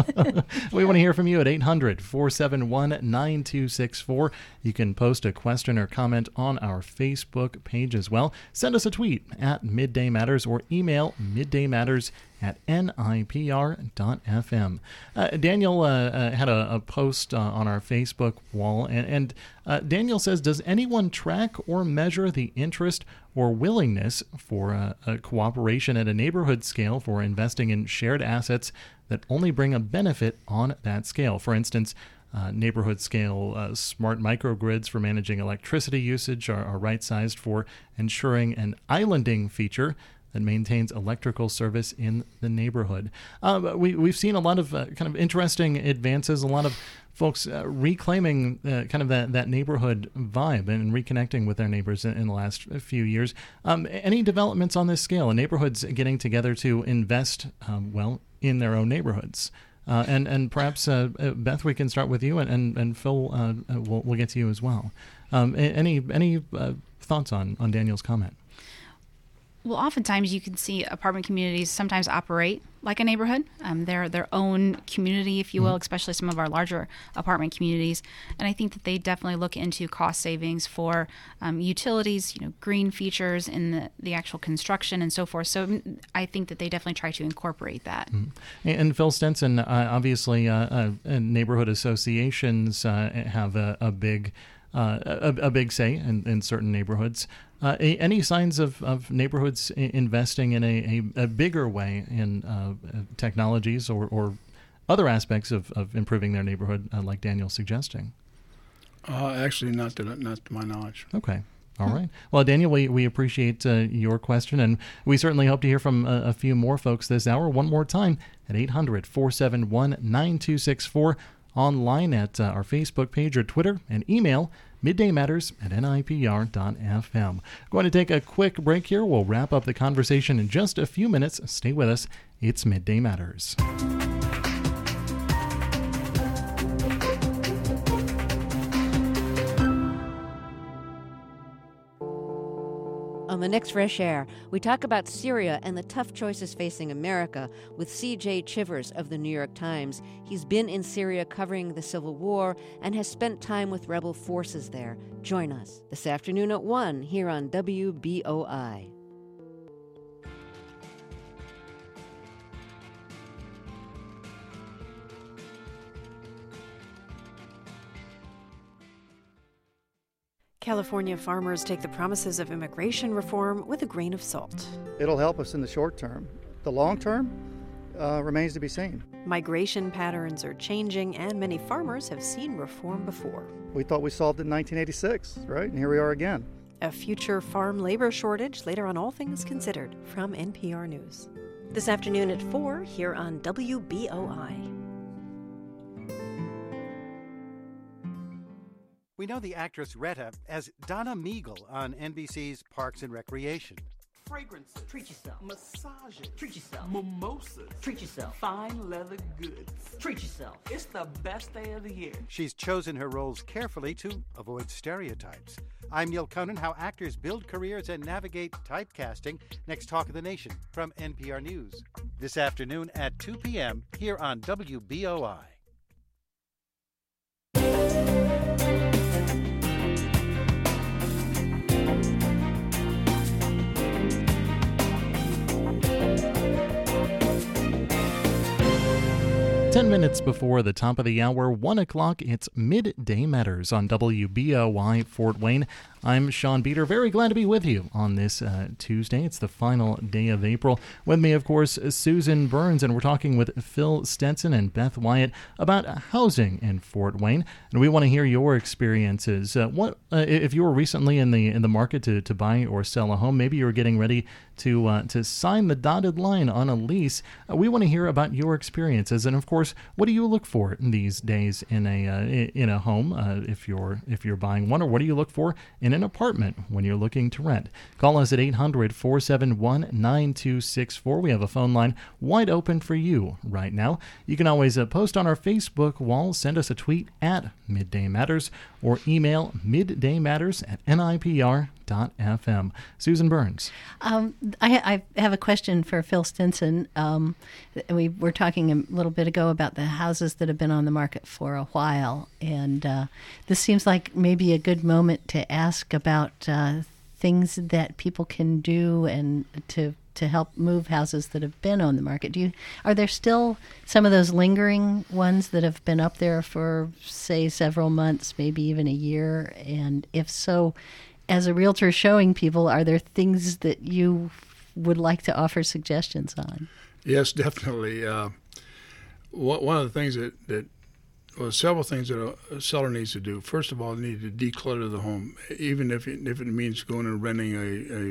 We want to hear from you at eight hundred, four seven one, nine two six four. You can post a question or comment on our Facebook page as well. Send us a tweet at Midday Matters or email middaymatters at N I P R dot F M. Uh, Daniel uh, uh, had a, a post uh, on our Facebook wall, and, and uh, Daniel says, does anyone track or measure the interest or willingness for a, a cooperation at a neighborhood scale for investing in shared assets that only bring a benefit on that scale? For instance, Uh, neighborhood scale uh, smart microgrids for managing electricity usage are, are right-sized for ensuring an islanding feature that maintains electrical service in the neighborhood. Uh, we, we've seen a lot of uh, kind of interesting advances, a lot of folks uh, reclaiming uh, kind of that, that neighborhood vibe and reconnecting with their neighbors in, in the last few years. Um, any developments on this scale? Neighborhoods getting together to invest, um, well, in their own neighborhoods. Uh, and, and perhaps, uh, Beth, we can start with you, and, and, and Phil, uh, we'll, we'll get to you as well. Um, any any uh, thoughts on, on Daniel's comment? Well, oftentimes you can see apartment communities sometimes operate like a neighborhood. Um, they're their own community, if you will, mm-hmm. especially some of our larger apartment communities. And I think that they definitely look into cost savings for um, utilities, you know, green features in the, the actual construction and so forth. So I think that they definitely try to incorporate that. Mm-hmm. And Phil Stenson, uh, obviously uh, uh, neighborhood associations uh, have a, a big uh, a, a big say in, in certain neighborhoods. Uh, any signs of, of neighborhoods investing in a, a, a bigger way in uh, technologies or, or other aspects of, of improving their neighborhood, uh, like Daniel's suggesting? Uh, actually, not to, not to my knowledge. Okay. All right. Well, Daniel, we, we appreciate uh, your question, and we certainly hope to hear from a, a few more folks this hour. One more time at eight hundred, four seven one, nine two six four, online at uh, our Facebook page or Twitter, and email midday matters at N I P R dot F M. Going to take a quick break here. We'll wrap up the conversation in just a few minutes. Stay with us. It's Midday Matters. On the next Fresh Air, we talk about Syria and the tough choices facing America with C J Chivers of the New York Times. He's been in Syria covering the civil war and has spent time with rebel forces there. Join us this afternoon at one here on W B O I. California farmers take the promises of immigration reform with a grain of salt. It'll help us in the short term. The long term uh, remains to be seen. Migration patterns are changing, and many farmers have seen reform before. We thought we solved it in nineteen eighty-six, right? And here we are again. A future farm labor shortage later on All Things Considered from N P R News. This afternoon at four here on W B O I. We know the actress Retta as Donna Meagle on N B C's Parks and Recreation. Fragrances. Treat yourself. Massages. Treat yourself. Mimosas. Treat yourself. Fine leather goods. Treat yourself. It's the best day of the year. She's chosen her roles carefully to avoid stereotypes. I'm Neil Conan, how actors build careers and navigate typecasting. Next Talk of the Nation from N P R News. This afternoon at two p.m. here on W B O I. Ten minutes before the top of the hour, one o'clock, it's Midday Matters on W B O I Fort Wayne. I'm Sean Beater, very glad to be with you on this uh, Tuesday. It's the final day of April. With me, of course, Susan Burns, and we're talking with Phil Stenson and Beth Wyatt about housing in Fort Wayne. And we want to hear your experiences. Uh, what uh, if you were recently in the in the market to, to buy or sell a home? Maybe you were getting ready to uh, to sign the dotted line on a lease. Uh, we want to hear about your experiences, and of course, what do you look for these days in a uh, in a home uh, if you're if you're buying one, or what do you look for in an apartment when you're looking to rent? Call us at eight hundred, four seven one, nine two six four. We have a phone line wide open for you right now. You can always uh, post on our Facebook wall, send us a tweet at Midday Matters, or email middaymatters at N I P R dot F M. Susan Burns. Um, I, I have a question for Phil Stenson. Um, we were talking a little bit ago about the houses that have been on the market for a while, and uh, this seems like maybe a good moment to ask about uh, things that people can do and to to help move houses that have been on the market. Do you are there still some of those lingering ones that have been up there for, say, several months, maybe even a year? And if so, as a realtor showing people, are there things that you would like to offer suggestions on? Yes, definitely. Uh, one of the things that, that well, several things that a seller needs to do. First of all, they need to declutter the home, even if it, if it means going and renting a, a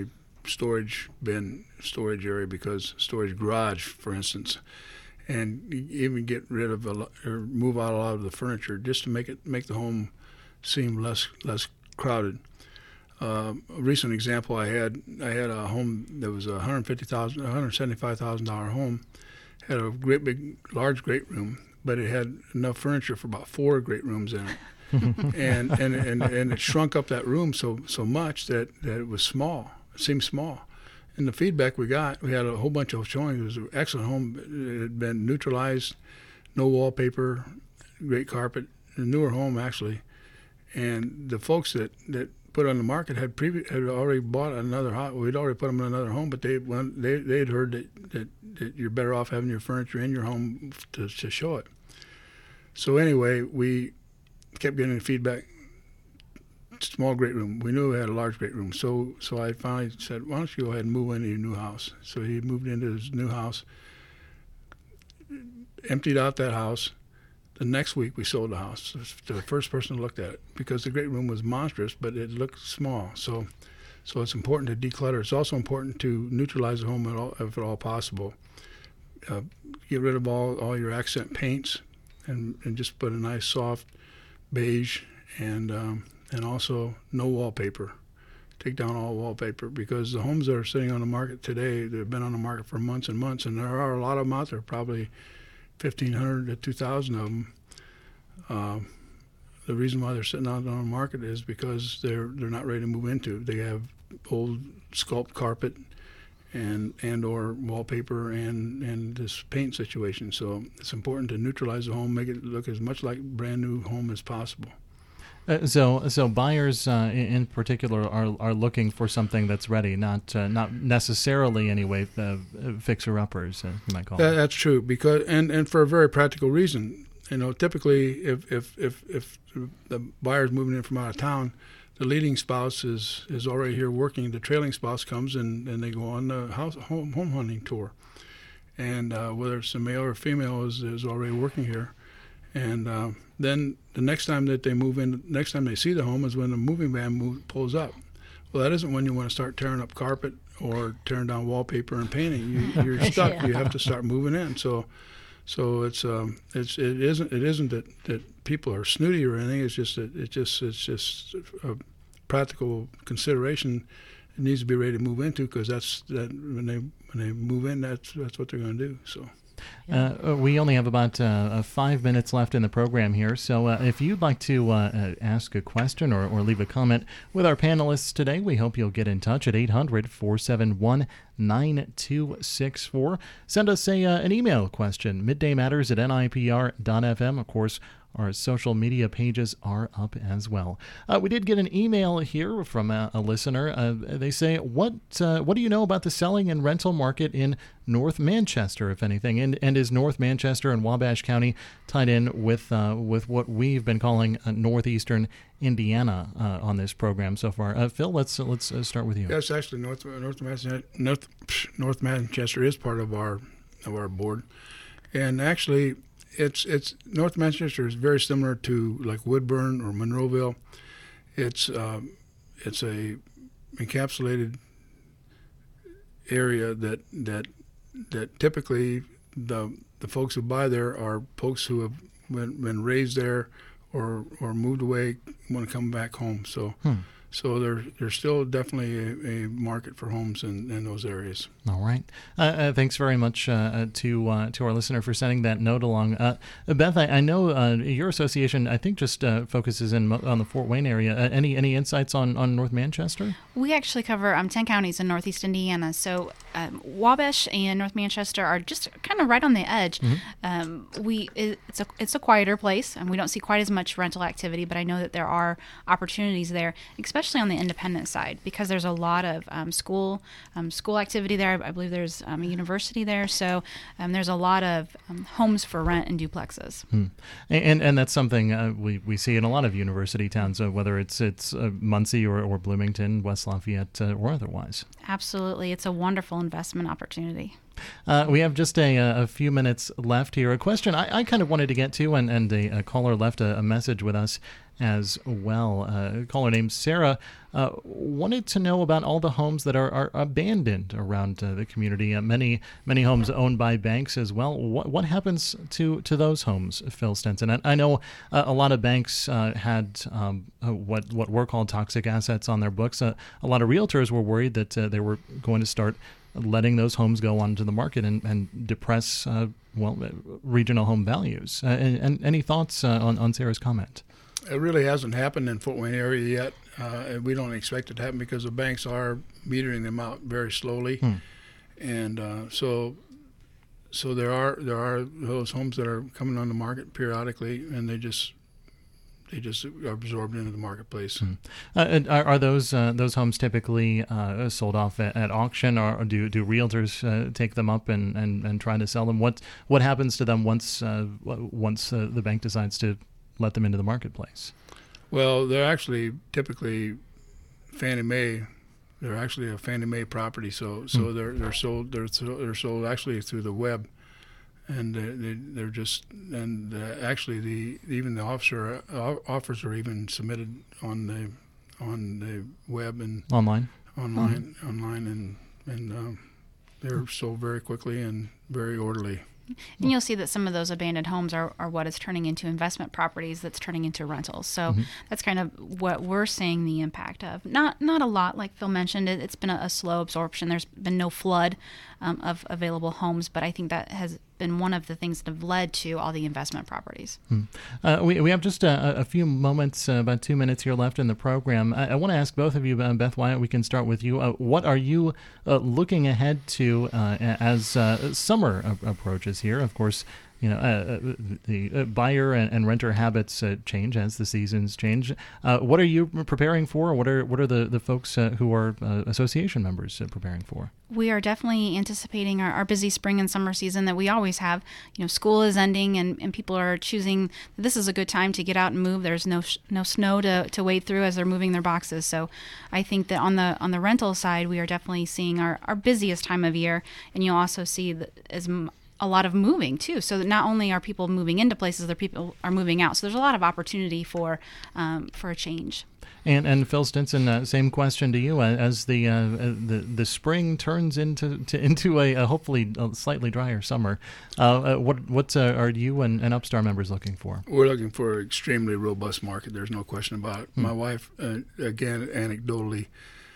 storage bin, storage area, because storage garage, for instance, and you even get rid of a, lo- or move out a lot of the furniture just to make it make the home seem less less crowded. Uh, a recent example I had, I had a home that was a one hundred fifty thousand dollars, one hundred seventy-five thousand dollars home, had a great big, large great room, but it had enough furniture for about four great rooms in it. and, and and and it shrunk up that room so so much that, that it was small. It seemed small. And the feedback we got, we had a whole bunch of showings. It was an excellent home. It had been neutralized, no wallpaper, great carpet, a newer home actually. And the folks that, that put it on the market had previ- had already bought another house. We'd already put them in another home, but they when they they'd heard that, that, that you're better off having your furniture in your home to to show it. So anyway, we kept getting feedback. Small great room. We knew we had a large great room. So so I finally said, why don't you go ahead and move into your new house? So he moved into his new house, emptied out that house. The next week we sold the house to the first person who looked at it, because the great room was monstrous, but it looked small. So so it's important to declutter. It's also important to neutralize the home at all, if at all possible. Uh, get rid of all, all your accent paints and, and just put a nice soft beige, and um, and also no wallpaper. Take down all wallpaper, because the homes that are sitting on the market today, they've been on the market for months and months, and there are a lot of them out there, probably fifteen hundred to two thousand of them. Uh, the reason why they're sitting out on the market is because they're they're not ready to move into. They have old sculpt carpet and and or wallpaper and, and this paint situation. So it's important to neutralize the home, make it look as much like a brand new home as possible. Uh, so, so buyers uh, in, in particular are are looking for something that's ready, not uh, not necessarily anyway uh, fixer uppers, uh, you might call that, it. That's true, because and, and for a very practical reason. You know, typically if if if, if the buyer's moving in from out of town, the leading spouse is, is already here working. The trailing spouse comes and, and they go on the house home home hunting tour, and uh, whether it's a male or female is is already working here. And uh, then the next time that they move in, next time they see the home is when the moving van move, pulls up. Well, that isn't when you want to start tearing up carpet or tearing down wallpaper and painting. You, you're stuck. Yeah. You have to start moving in. So, so it's um, it's it isn't it isn't that, that people are snooty or anything. It's just that it just it's just a practical consideration. It needs to be ready to move into, because that's that when they when they move in, that's that's what they're going to do. So. Uh, we only have about uh, five minutes left in the program here, so uh, if you'd like to uh, uh, ask a question or, or leave a comment with our panelists today, we hope you'll get in touch at eight hundred, four seven one, nine two six four. Send us a uh, an email question, midday matters at N I P R dot F M. Of course, our social media pages are up as well. Uh, we did get an email here from a, a listener. Uh, they say, what uh, what do you know about the selling and rental market in North Manchester, if anything? And and is North Manchester and Wabash County tied in with uh, with what we've been calling uh, northeastern Indiana uh, on this program so far? Uh, Phil, let's uh, let's uh, start with you. Yes, actually, North North Manchester, North, North Manchester is part of our of our board, and actually. It's it's North Manchester is very similar to like Woodburn or Monroeville. It's um, it's a encapsulated area that that that typically the the folks who buy there are folks who have been, been raised there or or moved away, want to come back home. So. Hmm. So there, there's still definitely a, a market for homes in, in those areas. All right. Uh, uh, thanks very much uh, to uh, to our listener for sending that note along. Uh, Beth, I, I know uh, your association, I think, just uh, focuses in on the Fort Wayne area. Uh, any any insights on, on North Manchester? We actually cover um, ten counties in northeast Indiana. So um, Wabash and North Manchester are just kind of right on the edge. Mm-hmm. Um, we it, it's a it's a quieter place, and we don't see quite as much rental activity. But I know that there are opportunities there, especially on the independent side, because there's a lot of um, school um, school activity there. I believe there's um, a university there, so um, there's a lot of um, homes for rent and duplexes. Hmm. And and that's something uh, we we see in a lot of university towns, uh, whether it's it's uh, Muncie or, or Bloomington, West Lafayette, uh, or otherwise. Absolutely, it's a wonderful investment opportunity. Uh, we have just a, a few minutes left here. A question I, I kind of wanted to get to, and, and a, a caller left a, a message with us as well. Uh, a caller named Sarah uh, wanted to know about all the homes that are, are abandoned around uh, the community. Uh, many many homes owned by banks as well. What what happens to, to those homes, Phil Stinson? I, I know uh, a lot of banks uh, had um, uh, what what were called toxic assets on their books. Uh, a lot of realtors were worried that uh, they were going to start letting those homes go onto the market and, and depress uh, well regional home values. Uh, and, and any thoughts uh, on, on Sarah's comment? It really hasn't happened in Fort Wayne area yet, uh, and we don't expect it to happen because the banks are metering them out very slowly, hmm. and uh, so so there are there are those homes that are coming on the market periodically, and they just they just are absorbed into the marketplace. Hmm. Uh, and are, are those uh, those homes typically uh, sold off at, at auction, or do do realtors uh, take them up and, and, and try to sell them? What what happens to them once uh, once uh, the bank decides to let them into the marketplace? Well, they're actually typically Fannie Mae. They're actually a Fannie Mae property, so so Mm. they're they're sold they're so- they're sold actually through the web, and they, they they're just and uh, actually the even the officer uh, offers are even submitted on the on the web and Online? online online and and um, they're sold very quickly and very orderly. And you'll see that some of those abandoned homes are, are what is turning into investment properties that's turning into rentals. So Mhm. that's kind of what we're seeing the impact of. Not not a lot, like Phil mentioned. It, it's been a, a slow absorption. There's been no flood um, of available homes, but I think that has been one of the things that have led to all the investment properties. Hmm. Uh, we we have just a, a few moments, uh, about two minutes here left in the program. I, I want to ask both of you, uh, Beth Wyatt, we can start with you. Uh, what are you uh, looking ahead to uh, as uh, summer a- approaches here? Of course, you know, uh, the uh, buyer and, and renter habits uh, change as the seasons change. Uh, what are you preparing for? What are what are the, the folks uh, who are uh, association members uh, preparing for? We are definitely anticipating our, our busy spring and summer season that we always have. You know, school is ending, and, and people are choosing this is a good time to get out and move. There's no sh- no snow to, to wade through as they're moving their boxes. So I think that on the on the rental side, we are definitely seeing our, our busiest time of year, and you'll also see that as m- a lot of moving too. So that not only are people moving into places, other people are moving out. So there's a lot of opportunity for um, for a change. And and Phil Stinson, uh, same question to you. Uh, as the uh, the the spring turns into to, into a, a hopefully a slightly drier summer, uh, uh, what what uh, are you and, and Upstart members looking for? We're looking for an extremely robust market. There's no question about it. Hmm. My wife, uh, again, anecdotally,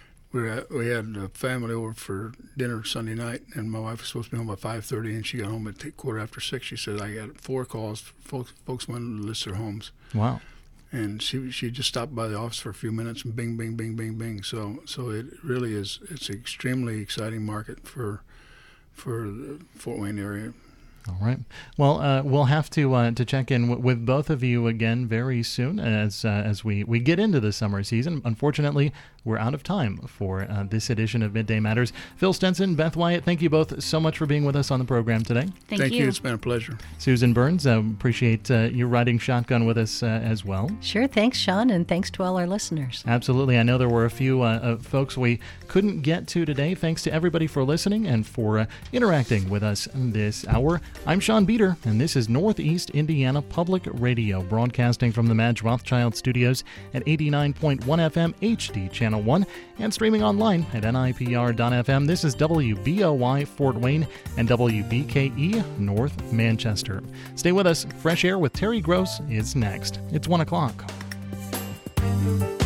we at, we had a family over for dinner Sunday night, and my wife was supposed to be home by five thirty, and she got home at t- quarter after six. She said, "I got four calls. Folks, folks wanted to list their homes." Wow. And she she just stopped by the office for a few minutes, and bing, bing, bing, bing, bing. So so it really is. It's an extremely exciting market for for the Fort Wayne area. All right. Well, uh, we'll have to uh, to check in w- with both of you again very soon as uh, as we, we get into the summer season. Unfortunately, we're out of time for uh, this edition of Midday Matters. Phil Stinson, Beth Wyatt, thank you both so much for being with us on the program today. Thank, Thank you. you. It's been a pleasure. Susan Burns, uh, appreciate uh, you riding shotgun with us uh, as well. Sure. Thanks, Sean, and thanks to all our listeners. Absolutely. I know there were a few uh, uh, folks we couldn't get to today. Thanks to everybody for listening and for uh, interacting with us this hour. I'm Sean Beater, and this is Northeast Indiana Public Radio, broadcasting from the Madge Rothschild Studios at eighty-nine point one F M H D Channel one and streaming online at N I P R dot F M. This is W B O I Fort Wayne and W B K E North Manchester. Stay with us. Fresh Air with Terry Gross is next. It's one o'clock.